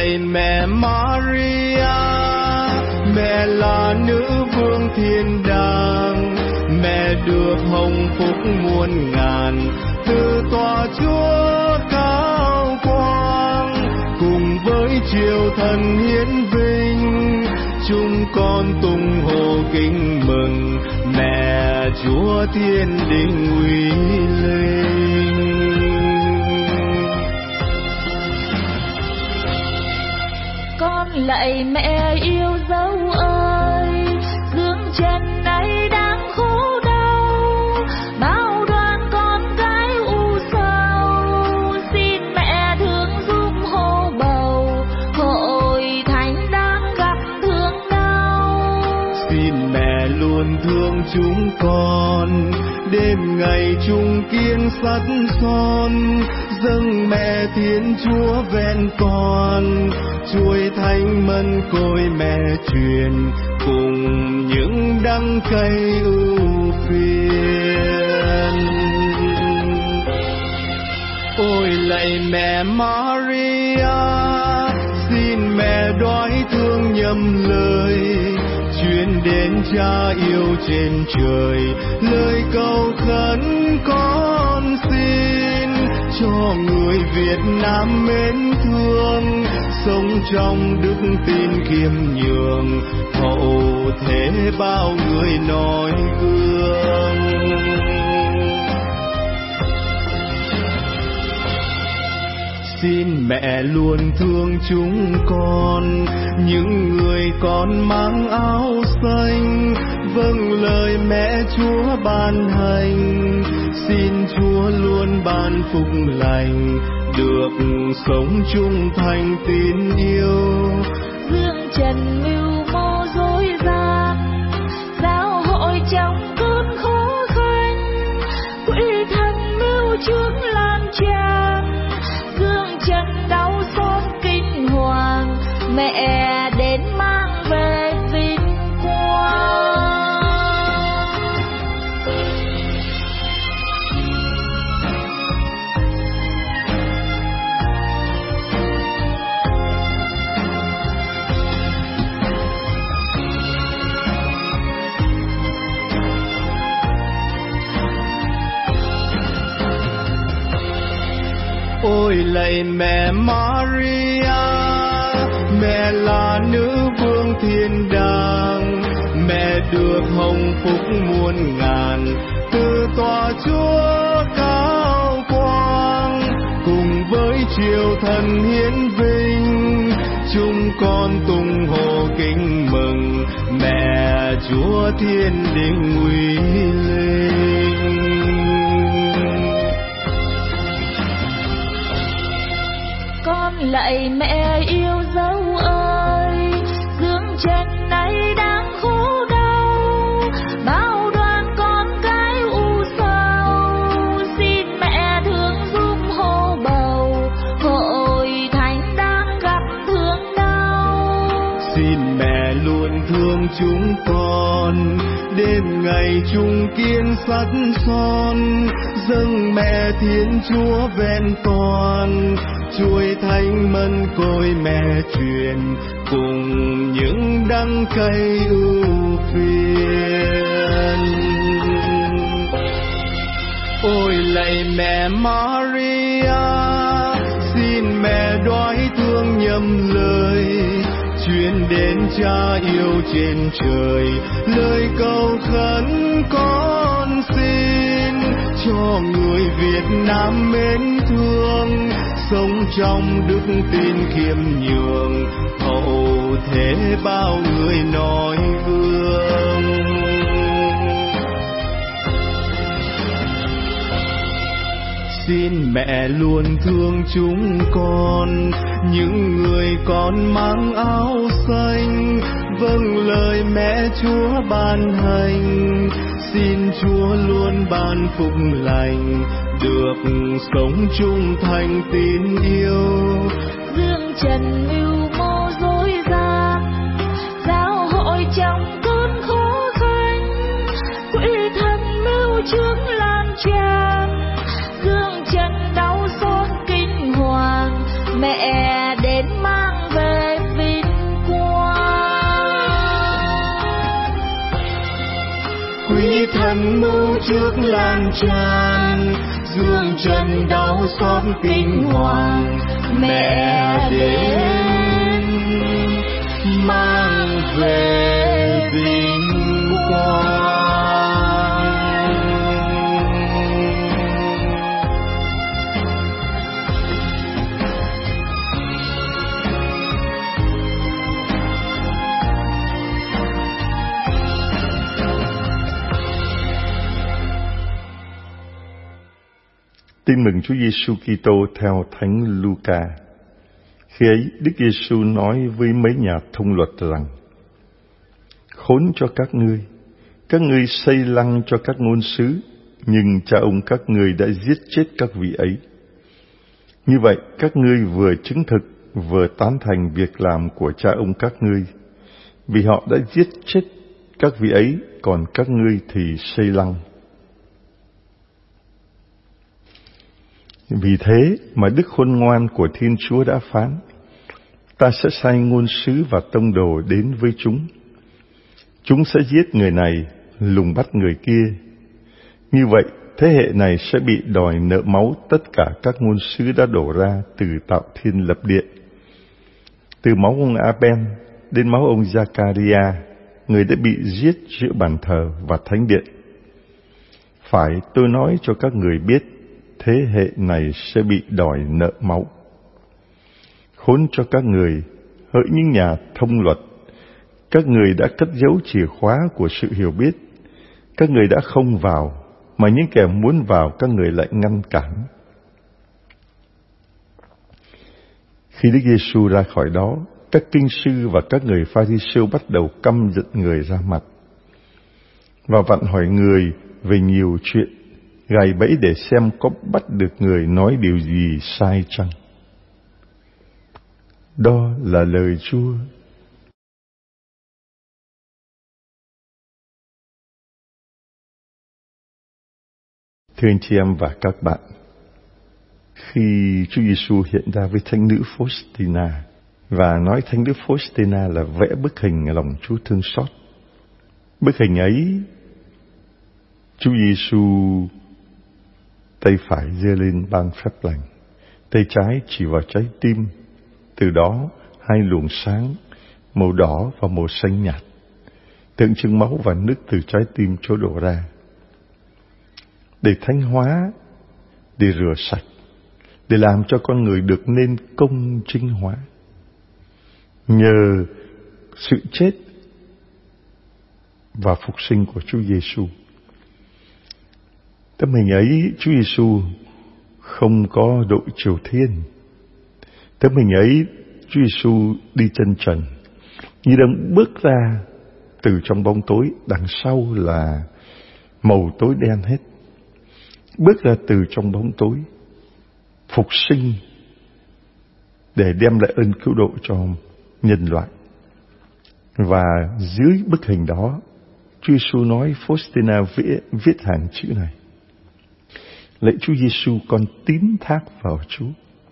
lạy mẹ Maria, mẹ là nữ vương thiên đàng, mẹ được hồng phúc muôn ngàn từ tòa Chúa cao quang. Cùng với triều thần hiến vinh, chúng con tung hô kính mừng mẹ Chúa thiên đình uy linh. Con lạy mẹ yêu dấu ơi, dương trần này đang khổ đau, bao đoan con cái u sầu, xin mẹ thương giúp hô bầu, hội thánh đang gặp thương đau. Xin mẹ luôn thương chúng con, đêm ngày chung kiên sắt son, dâng mẹ Thiên Chúa vẹn toàn, chuôi thánh mân côi mẹ truyền, cùng những đắng cay ưu phiền. Ôi lạy mẹ Maria, xin mẹ đoái thương nhầm lời, truyền đến Cha yêu trên trời, lời cầu khấn con xin cho người Việt Nam mến thương, sống trong đức tin khiêm nhường, hậu thế bao người noi gương. Xin mẹ luôn thương chúng con, những người con mang áo xanh, vâng lời mẹ Chúa ban hành. Xin Chúa luôn ban phúc lành, được sống chung thành tín yêu. Dương trần mưu mô dối gian, giáo hội trong cơn khó khăn, quỷ thần mưu trước lan tràn, dương trần đau xót kinh hoàng, mẹ đến mang về vinh quang. Ôi lạy mẹ Maria, mẹ là nữ vương thiên đàng, mẹ được hồng phúc muôn ngàn từ tòa Chúa cao quang. Cùng với triều thần hiến vinh, chúng con tung hô kính mừng mẹ Chúa thiên đình uy linh. Con lạy mẹ yêu dấu ơi, dương trần này đang khổ đau, bao đoan con cái u sầu, xin mẹ thương giúp hô bầu, hội thánh đang gặp thương đau. Xin mẹ luôn thương chúng con, đêm ngày chung kiên sắt son, dâng mẹ Thiên Chúa vẹn toàn, chuôi thánh mân côi mẹ truyền, cùng những đắng cay ưu phiền. Ôi lạy mẹ Maria, xin mẹ đoái thương nhầm lời, truyền đến Cha yêu trên trời, lời cầu khấn con xin cho người Việt Nam mến thương, sống trong đức tin khiêm nhường, hậu thế bao người noi gương. Xin mẹ luôn thương chúng con, những người con mang áo xanh, vâng lời mẹ Chúa ban hành. Xin Chúa luôn ban phúc lành, được sống chung thành tín yêu. Dương trần mưu mô dối gian, giáo hội trong cơn khó khăn, quỷ thần mưu trước lan tràn, dương trần đau xót kinh hoàng, mẹ đến mang về quý thân mưu trước lan tràn, dương trần đau xót kinh hoàng. Mẹ đến mang về vinh quang. Tin mừng Chúa Giêsu Kitô theo Thánh Luca. Khi ấy, Đức Giêsu nói với mấy nhà thông luật rằng: khốn cho các ngươi xây lăng cho các ngôn sứ, nhưng cha ông các ngươi đã giết chết các vị ấy. Như vậy, các ngươi vừa chứng thực vừa tán thành việc làm của cha ông các ngươi, vì họ đã giết chết các vị ấy, còn các ngươi thì xây lăng. Vì thế mà Đức Khôn Ngoan của Thiên Chúa đã phán: ta sẽ sai ngôn sứ và tông đồ đến với chúng. Chúng sẽ giết người này, lùng bắt người kia. Như vậy, thế hệ này sẽ bị đòi nợ máu tất cả các ngôn sứ đã đổ ra từ tạo thiên lập địa. Từ máu ông Abel đến máu ông Giacaria, người đã bị giết giữa bàn thờ và thánh điện. Phải, tôi nói cho các người biết, thế hệ này sẽ bị đòi nợ máu. Khốn cho các người, hỡi những nhà thông luật, các người đã cất giấu chìa khóa của sự hiểu biết. Các người đã không vào, mà những kẻ muốn vào các người lại ngăn cản. Khi Đức Giêsu ra khỏi đó, các kinh sư và các người Pha-ri-siêu bắt đầu căm giận người ra mặt và vặn hỏi người về nhiều chuyện, gài bẫy để xem có bắt được người nói điều gì sai chăng. Đó là lời Chúa. Thưa anh chị em và các bạn, khi Chúa Giêsu hiện ra với thánh nữ Faustina và nói thánh nữ Faustina là vẽ bức hình lòng Chúa thương xót, bức hình ấy Chúa Giêsu tay phải giơ lên ban phép lành, tay trái chỉ vào trái tim. Từ đó hai luồng sáng màu đỏ và màu xanh nhạt tượng trưng máu và nước từ trái tim Chúa đổ ra để thánh hóa, để rửa sạch, để làm cho con người được nên công chính hóa. Nhờ sự chết và phục sinh của Chúa Giêsu, tấm hình ấy Chúa Giêsu không có đội triều thiên. Tấm hình ấy Chúa Giêsu đi chân trần, như đang bước ra từ trong bóng tối, đằng sau là màu tối đen hết. Bước ra từ trong bóng tối, phục sinh để đem lại ơn cứu độ cho nhân loại. Và dưới bức hình đó, Chúa Giêsu nói, Faustina viết hàng chữ này: lạy Chúa Giêsu, con tín thác vào Chúa.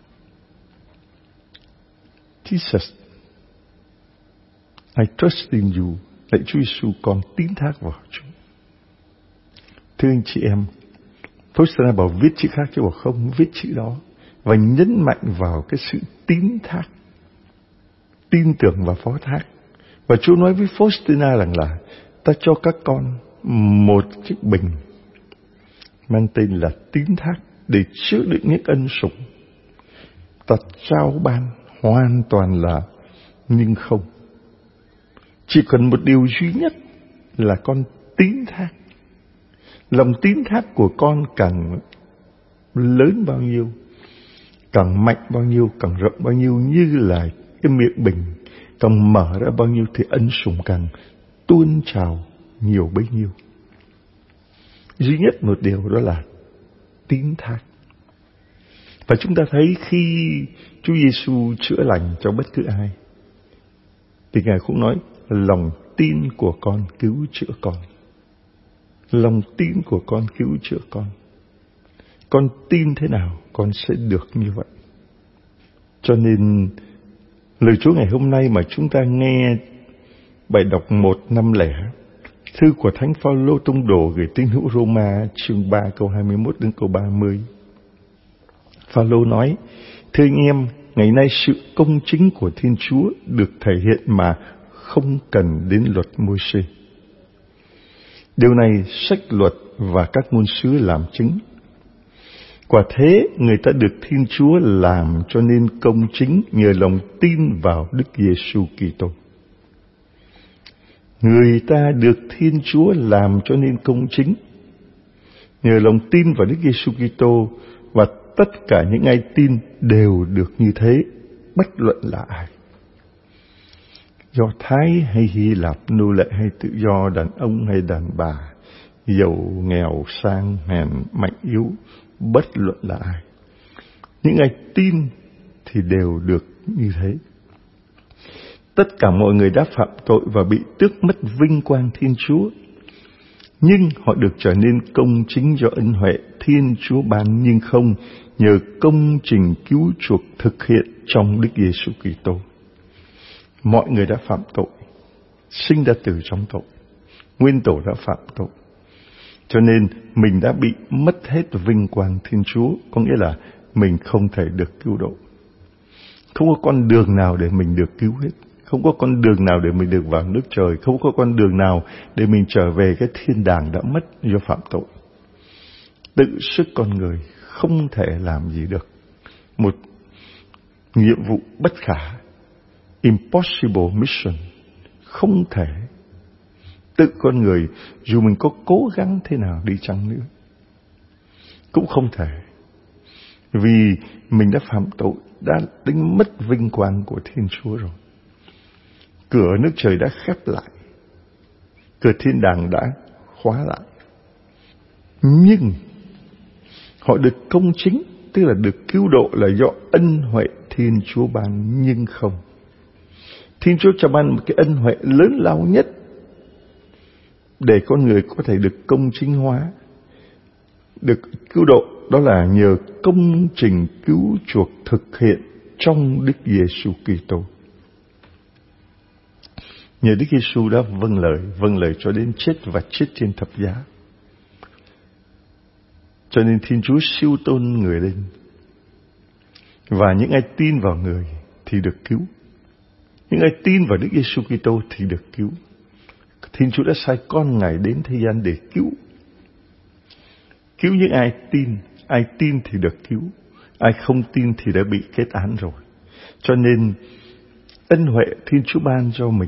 Jesus, I trust in you. Lạy Chúa Giêsu, con tín thác vào Chúa. Thưa anh chị em, Faustina bảo viết chữ khác chứ bảo không viết chữ đó, và nhấn mạnh vào cái sự tín thác, tin tưởng và phó thác. Và Chúa nói với Faustina rằng là ta cho các con một chiếc bình mang tên là tín thác để chứa đựng những ân sủng. Ta trao ban hoàn toàn là nhưng không. Chỉ cần một điều duy nhất là con tín thác. Lòng tín thác của con càng lớn bao nhiêu, càng mạnh bao nhiêu, càng rộng bao nhiêu, như là cái miệng bình càng mở ra bao nhiêu thì ân sủng càng tuôn trào nhiều bấy nhiêu. Duy nhất một điều đó là tín thác. Và chúng ta thấy khi Chúa Giêsu chữa lành cho bất cứ ai thì Ngài cũng nói lòng tin của con cứu chữa con. Lòng tin của con cứu chữa con. Con tin thế nào con sẽ được như vậy. Cho nên lời Chúa ngày hôm nay mà chúng ta nghe bài đọc 150 Thư của Thánh Phaolô tông đồ gửi tín hữu Roma chương 3 câu 21 đến câu 30. Phaolô nói: thưa anh em, ngày nay sự công chính của Thiên Chúa được thể hiện mà không cần đến luật Môi-se. Điều này sách luật và các ngôn sứ làm chứng. Quả thế, người ta được Thiên Chúa làm cho nên công chính nhờ lòng tin vào Đức Giêsu Kitô. Người ta được Thiên Chúa làm cho nên công chính nhờ lòng tin vào Đức Giêsu Kitô, và tất cả những ai tin đều được như thế, bất luận là ai. Do Thái hay Hy Lạp, nô lệ hay tự do, đàn ông hay đàn bà, giàu nghèo, sang hèn, mạnh yếu, bất luận là ai. Những ai tin thì đều được như thế. Tất cả mọi người đã phạm tội và bị tước mất vinh quang Thiên Chúa, nhưng họ được trở nên công chính do ân huệ Thiên Chúa ban, nhưng không nhờ công trình cứu chuộc thực hiện trong Đức Giêsu Kitô. Mọi người đã phạm tội, sinh ra từ trong tội, nguyên tổ đã phạm tội, cho nên mình đã bị mất hết vinh quang Thiên Chúa, có nghĩa là mình không thể được cứu độ. Không có con đường nào để mình được cứu hết. Không có con đường nào để mình được vào nước trời. Không có con đường nào để mình trở về cái thiên đàng đã mất do phạm tội. Tự sức con người không thể làm gì được. Một nhiệm vụ bất khả, impossible mission, không thể. Tự con người, dù mình có cố gắng thế nào đi chăng nữa, cũng không thể. Vì mình đã phạm tội, đã đánh mất vinh quang của Thiên Chúa rồi. Cửa nước trời đã khép lại, cửa thiên đàng đã khóa lại. Nhưng họ được công chính, tức là được cứu độ là do ân huệ Thiên Chúa ban, nhưng không. Thiên Chúa cho ban một cái ân huệ lớn lao nhất để con người có thể được công chính hóa, được cứu độ, đó là nhờ công trình cứu chuộc thực hiện trong Đức Giêsu Kitô. Nhờ Đức Giêsu đã vâng lời cho đến chết và chết trên thập giá. Cho nên Thiên Chúa siêu tôn người lên, và những ai tin vào người thì được cứu. Những ai tin vào Đức Giêsu Kitô thì được cứu. Thiên Chúa đã sai con Ngài đến thế gian để cứu những ai tin thì được cứu, ai không tin thì đã bị kết án rồi. Cho nên ân huệ Thiên Chúa ban cho mình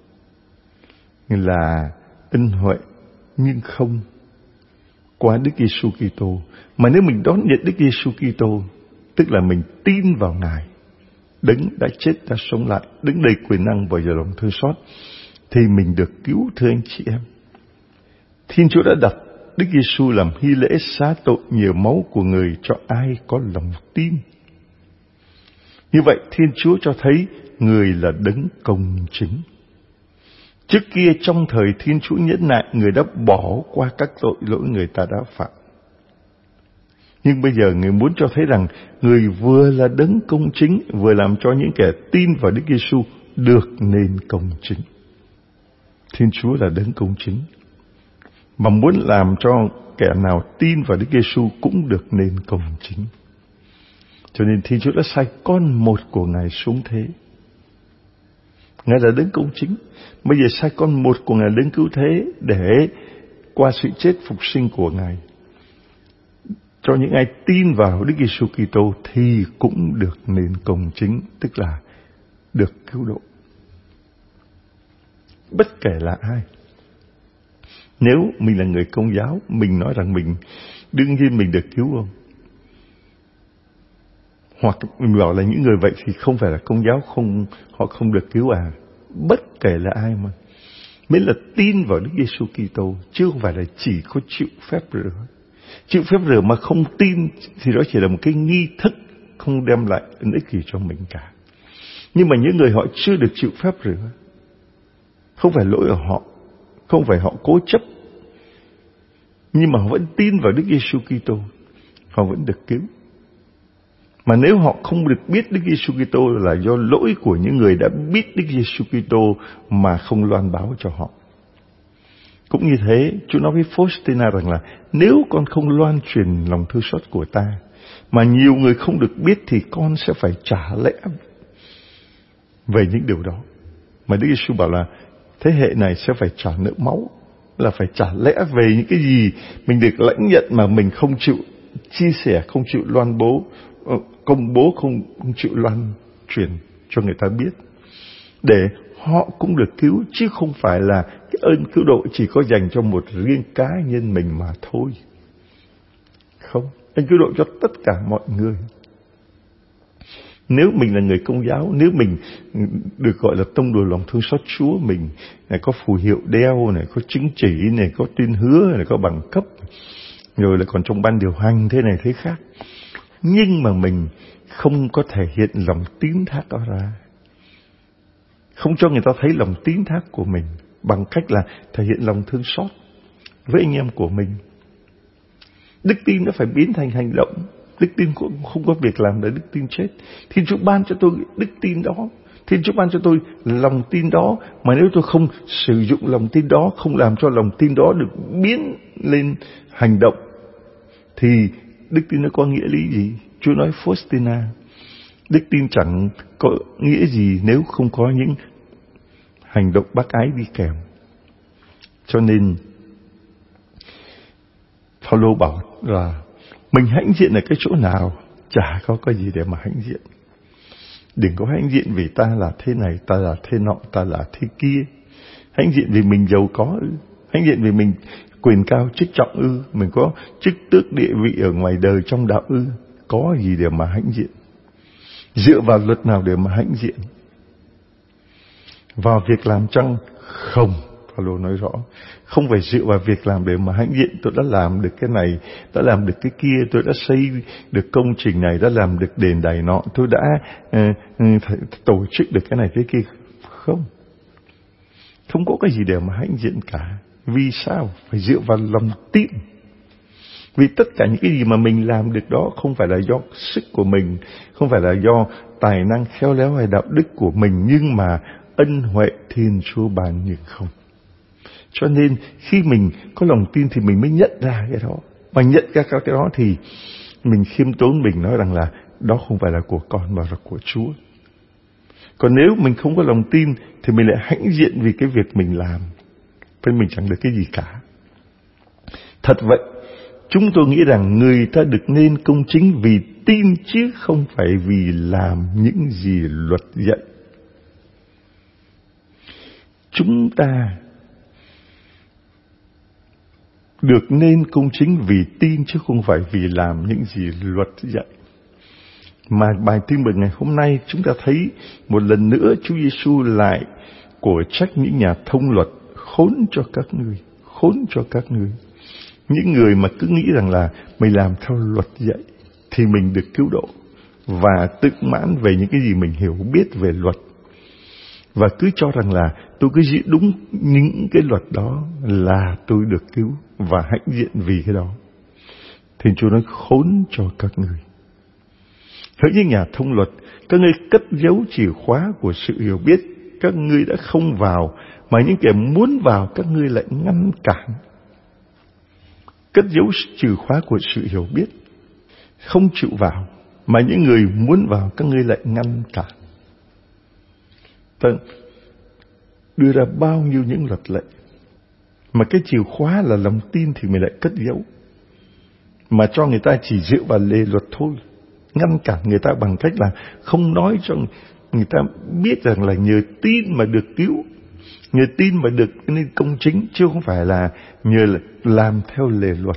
là ân huệ nhưng không qua Đức Giêsu Kitô. Mà nếu mình đón nhận Đức Giêsu Kitô, tức là mình tin vào Ngài, Đấng đã chết đã sống lại, Đấng đầy quyền năng và giàu lòng thương xót, thì mình được cứu, thưa anh chị em. Thiên Chúa đã đặt Đức Giêsu làm hy lễ xá tội nhờ máu của người cho ai có lòng tin. Như vậy Thiên Chúa cho thấy người là Đấng công chính. Trước kia trong thời Thiên Chúa nhẫn nại, người đã bỏ qua các tội lỗi người ta đã phạm. Nhưng bây giờ người muốn cho thấy rằng người vừa là Đấng công chính, vừa làm cho những kẻ tin vào Đức Giêsu được nên công chính. Thiên Chúa là Đấng công chính, mà muốn làm cho kẻ nào tin vào Đức Giêsu cũng được nên công chính. Cho nên Thiên Chúa đã sai con một của Ngài xuống thế. Ngài là Đấng công chính, bây giờ sai con một của Ngài đến cứu thế, để qua sự chết phục sinh của Ngài, cho những ai tin vào Đức Giêsu Kitô thì cũng được nên công chính, tức là được cứu độ. Bất kể là ai. Nếu mình là người Công giáo, mình nói rằng mình đương nhiên mình được cứu không? Hoặc mình bảo là những người vậy thì không phải là Công giáo, họ không được cứu à? Bất kể là ai mà, mới là tin vào Đức Giêsu Kitô, chứ không phải là chỉ có chịu phép rửa. Chịu phép rửa mà không tin thì đó chỉ là một cái nghi thức, không đem lại ân ích gì cho mình cả. Nhưng mà những người họ chưa được chịu phép rửa, không phải lỗi ở họ, không phải họ cố chấp, nhưng mà họ vẫn tin vào Đức Giêsu Kitô, họ vẫn được cứu. Mà nếu họ không được biết Đức Giêsu Kitô là do lỗi của những người đã biết Đức Giêsu Kitô mà không loan báo cho họ. Cũng như thế, Chúa nói với Faustina rằng là nếu con không loan truyền lòng thương xót của ta, mà nhiều người không được biết, thì con sẽ phải trả lẽ về những điều đó. Mà Đức Giêsu bảo là thế hệ này sẽ phải trả nợ máu, là phải trả lẽ về những cái gì mình được lãnh nhận mà mình không chịu chia sẻ, không chịu công bố, không chịu loan truyền cho người ta biết, để họ cũng được cứu, chứ không phải là cái ơn cứu độ chỉ có dành cho một riêng cá nhân mình mà thôi. Không, ơn cứu độ cho tất cả mọi người. Nếu mình là người Công giáo, nếu mình được gọi là tông đồ lòng thương xót Chúa, mình này có phù hiệu đeo này, có chứng chỉ này, có tuyên hứa này, có bằng cấp, rồi lại còn trong ban điều hành thế này thế khác, nhưng mà mình không có thể hiện lòng tín thác đó ra, không cho người ta thấy lòng tín thác của mình bằng cách là thể hiện lòng thương xót với anh em của mình. Đức tin nó phải biến thành hành động. Đức tin cũng không có việc làm để đức tin chết. Thiên Chúa ban cho tôi đức tin đó, Thiên Chúa ban cho tôi lòng tin đó, mà nếu tôi không sử dụng lòng tin đó, không làm cho lòng tin đó được biến lên hành động, thì đức tin nó có nghĩa lý gì? Chúa nói Faustina, đức tin chẳng có nghĩa gì nếu không có những hành động bác ái đi kèm. Cho nên Phaolô bảo là mình hãnh diện ở cái chỗ nào, chả có cái gì để mà hãnh diện. Đừng có hãnh diện vì ta là thế này, ta là thế nọ, ta là thế kia. Hãnh diện vì mình giàu có ư? Hãnh diện vì mình quyền cao chức trọng ư? Mình có chức tước địa vị ở ngoài đời trong đạo ư? Có gì để mà hãnh diện? Dựa vào luật nào để mà hãnh diện? Vào việc làm chăng? Không. Phaolô nói rõ, không phải dựa vào việc làm để mà hãnh diện. Tôi đã làm được cái này, đã làm được cái kia, tôi đã xây được công trình này, đã làm được đền đài nọ, tôi đã tổ chức được cái này cái kia. Không có cái gì để mà hãnh diện cả. Vì sao? Phải dựa vào lòng tin. Vì tất cả những cái gì mà mình làm được đó không phải là do sức của mình, không phải là do tài năng khéo léo hay đạo đức của mình, nhưng mà ân huệ Thiên Chúa ban nhưng không. Cho nên khi mình có lòng tin thì mình mới nhận ra cái đó. Mà nhận ra cái đó thì mình khiêm tốn, mình nói rằng là đó không phải là của con mà là của Chúa. Còn nếu mình không có lòng tin thì mình lại hãnh diện vì cái việc mình làm, với mình chẳng được cái gì cả. Thật vậy, chúng tôi nghĩ rằng người ta được nên công chính vì tin chứ không phải vì làm những gì luật dạy. Chúng ta được nên công chính vì tin chứ không phải vì làm những gì luật dạy. Mà bài tin mừng ngày hôm nay chúng ta thấy một lần nữa Chúa Giêsu lại của trách những nhà thông luật: khốn cho các ngươi, khốn cho các ngươi. Những người mà cứ nghĩ rằng là mình làm theo luật dạy thì mình được cứu độ, và tự mãn về những cái gì mình hiểu biết về luật, và cứ cho rằng là tôi cứ giữ đúng những cái luật đó là tôi được cứu, và hãnh diện vì cái đó. Thì Chúa nói khốn cho các ngươi. Hỡi những nhà thông luật, các ngươi cất giấu chìa khóa của sự hiểu biết, các ngươi đã không vào, mà những kẻ muốn vào các ngươi lại ngăn cản. Cất giấu chìa khóa của sự hiểu biết, không chịu vào, mà những người muốn vào các ngươi lại ngăn cản. Ta đưa ra bao nhiêu những luật lệ, mà cái chìa khóa là lòng tin thì mình lại cất giấu, mà cho người ta chỉ dựa vào lề luật thôi. Ngăn cản người ta bằng cách là không nói cho người ta biết rằng là nhờ tin mà được cứu, nhờ tin mà được nên công chính, chứ không phải là nhờ làm theo lề luật.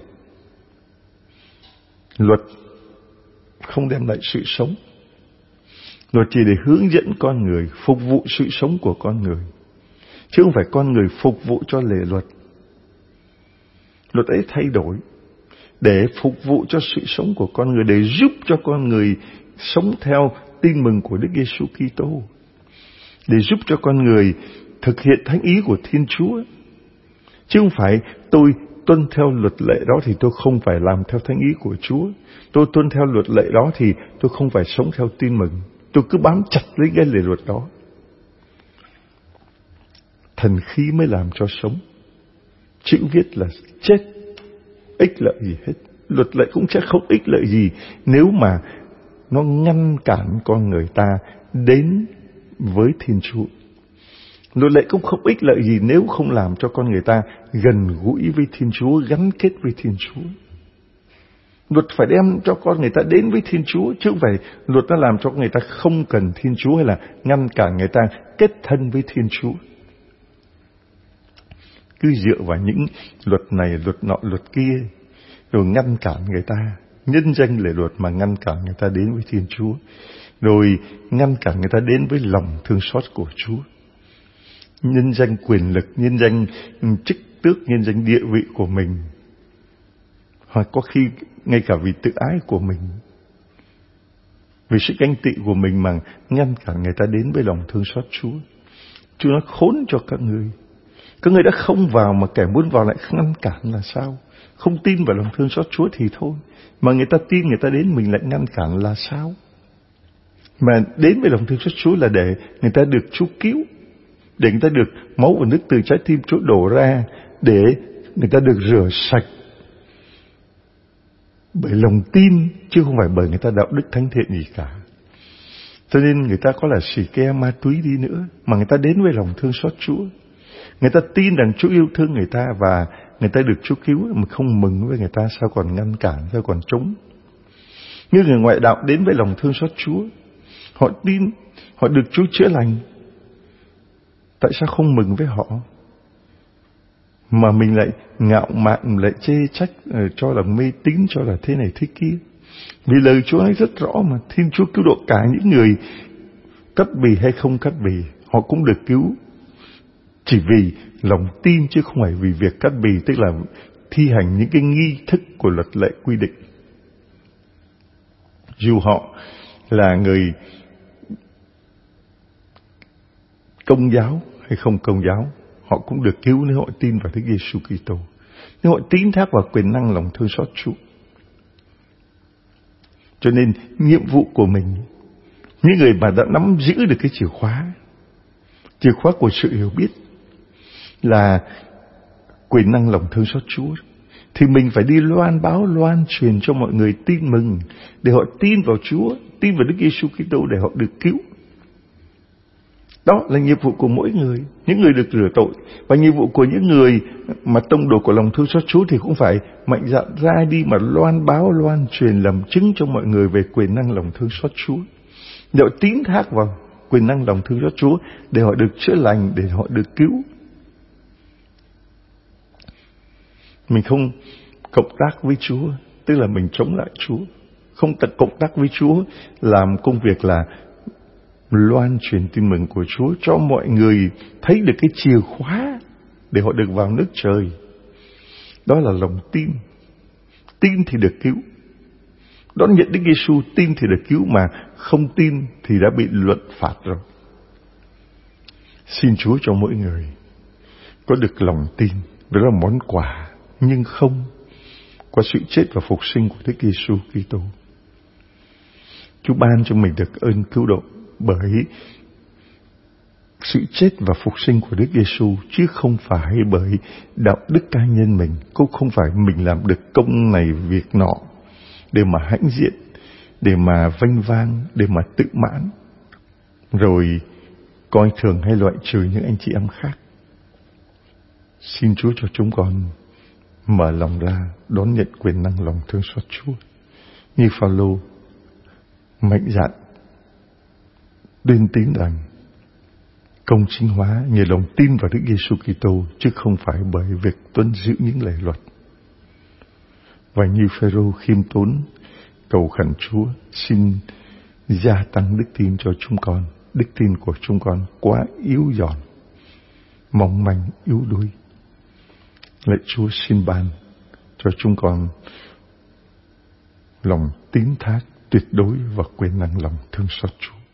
Luật không đem lại sự sống. Luật chỉ để hướng dẫn con người, phục vụ sự sống của con người, chứ không phải con người phục vụ cho lề luật. Luật ấy thay đổi để phục vụ cho sự sống của con người, để giúp cho con người sống theo tin mừng của Đức Giêsu Kitô, để giúp cho con người thực hiện thánh ý của Thiên Chúa. Chứ không phải tôi tuân theo luật lệ đó thì tôi không phải làm theo thánh ý của Chúa. Tôi tuân theo luật lệ đó thì tôi không phải sống theo tin mừng. Tôi cứ bám chặt lấy cái lề luật đó. Thần khí mới làm cho sống, chữ viết là chết, ích lợi gì hết. Luật lệ cũng sẽ không ích lợi gì nếu mà nó ngăn cản con người ta đến với Thiên Chúa. Luật lệ cũng không ích lợi gì nếu không làm cho con người ta gần gũi với Thiên Chúa, gắn kết với Thiên Chúa. Luật phải đem cho con người ta đến với Thiên Chúa, chứ không phải luật nó làm cho người ta không cần Thiên Chúa hay là ngăn cản người ta kết thân với Thiên Chúa. Cứ dựa vào những luật này, luật nọ, luật kia, rồi ngăn cản người ta, nhân danh lề luật mà ngăn cản người ta đến với Thiên Chúa, rồi ngăn cản người ta đến với lòng thương xót của Chúa. Nhân danh quyền lực, nhân danh chức tước, nhân danh địa vị của mình, hoặc có khi ngay cả vì tự ái của mình, vì sự ganh tị của mình mà ngăn cản người ta đến với lòng thương xót Chúa. Chúa nói khốn cho các ngươi đã không vào mà kẻ muốn vào lại ngăn cản là sao? Không tin vào lòng thương xót Chúa thì thôi, mà người ta tin, người ta đến mình lại ngăn cản là sao? Mà đến với lòng thương xót Chúa là để người ta được Chúa cứu, để người ta được máu và nước từ trái tim Chúa đổ ra, để người ta được rửa sạch bởi lòng tin, chứ không phải bởi người ta đạo đức thánh thiện gì cả. Cho nên người ta có là xì ke ma túy đi nữa, mà người ta đến với lòng thương xót Chúa. Người ta tin rằng Chúa yêu thương người ta và người ta được Chúa cứu, mà không mừng với người ta, sao còn ngăn cản, sao còn chống. Như người ngoại đạo đến với lòng thương xót Chúa, họ tin họ được Chúa chữa lành, tại sao không mừng với họ? Mà mình lại ngạo mạn, lại chê trách, cho là mê tín, cho là thế này thế kia. Vì lời Chúa nói rất rõ mà, Thiên Chúa cứu độ cả những người cắt bì hay không cắt bì, họ cũng được cứu chỉ vì lòng tin, chứ không phải vì việc cắt bì, tức là thi hành những cái nghi thức của luật lệ quy định. Dù họ là người Công giáo hay không Công giáo, họ cũng được cứu nếu họ tin vào Đức Giêsu Kitô, nếu họ tín thác vào quyền năng lòng thương xót Chúa. Cho nên nhiệm vụ của mình, những người mà đã nắm giữ được cái chìa khóa của sự hiểu biết là quyền năng lòng thương xót Chúa, thì mình phải đi loan báo, loan truyền cho mọi người tin mừng, để họ tin vào Chúa, tin vào Đức Giêsu Kitô để họ được cứu. Đó là nhiệm vụ của mỗi người, những người được rửa tội. Và nhiệm vụ của những người mà tông đồ của lòng thương xót Chúa thì cũng phải mạnh dạn ra đi mà loan báo, loan truyền, làm chứng cho mọi người về quyền năng lòng thương xót Chúa, để họ tín thác vào quyền năng lòng thương xót Chúa, để họ được chữa lành, để họ được cứu. Mình không cộng tác với Chúa, tức là mình chống lại Chúa. Không cộng tác với Chúa, làm công việc là loan truyền tin mừng của Chúa cho mọi người thấy được cái chìa khóa để họ được vào nước trời. Đó là lòng tin. Tin thì được cứu. Đón nhận Đức Giêsu, tin thì được cứu, mà không tin thì đã bị luật phạt rồi. Xin Chúa cho mỗi người có được lòng tin, đó là món quà, nhưng không qua sự chết và phục sinh của Đức Giêsu Kitô. Chúa ban cho mình được ơn cứu độ bởi sự chết và phục sinh của Đức Giêsu, chứ không phải bởi đạo đức cá nhân mình, cũng không phải mình làm được công này việc nọ để mà hãnh diện, để mà vênh vang, để mà tự mãn, rồi coi thường hay loại trừ những anh chị em khác. Xin Chúa cho chúng con mở lòng ra đón nhận quyền năng lòng thương xót Chúa, như Phao-lô mạnh dạn tuyên tín rằng công chính hóa nhờ lòng tin vào Đức Giêsu Kitô, chứ không phải bởi việc tuân giữ những lề luật. Và như Phêrô khiêm tốn cầu khẩn Chúa xin gia tăng đức tin cho chúng con. Đức tin của chúng con quá yếu dòn, mỏng manh, yếu đuối. Lạy Chúa xin ban cho chúng con lòng tín thác tuyệt đối vào quyền năng lòng thương xót Chúa.